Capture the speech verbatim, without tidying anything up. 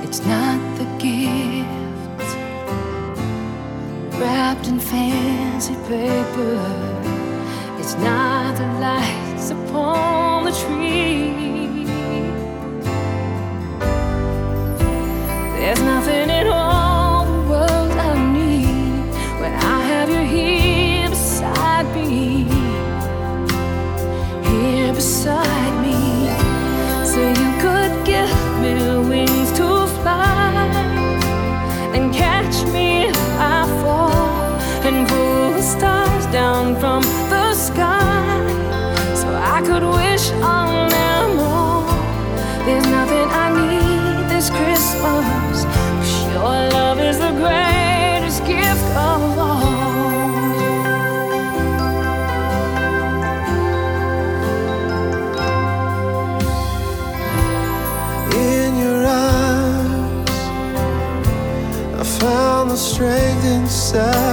It's not the gift wrapped in fancy paper. It's not the lights upon the tree. There's nothing in all the world I need when I have you here beside me, here beside me. So you could give me wings to fly and catch me if I fall, and pull the stars down from the sky so I could wish on them all. There's nothing I need this Christmas. Your love is the greatest gift of all. In your eyes, I found the strength inside.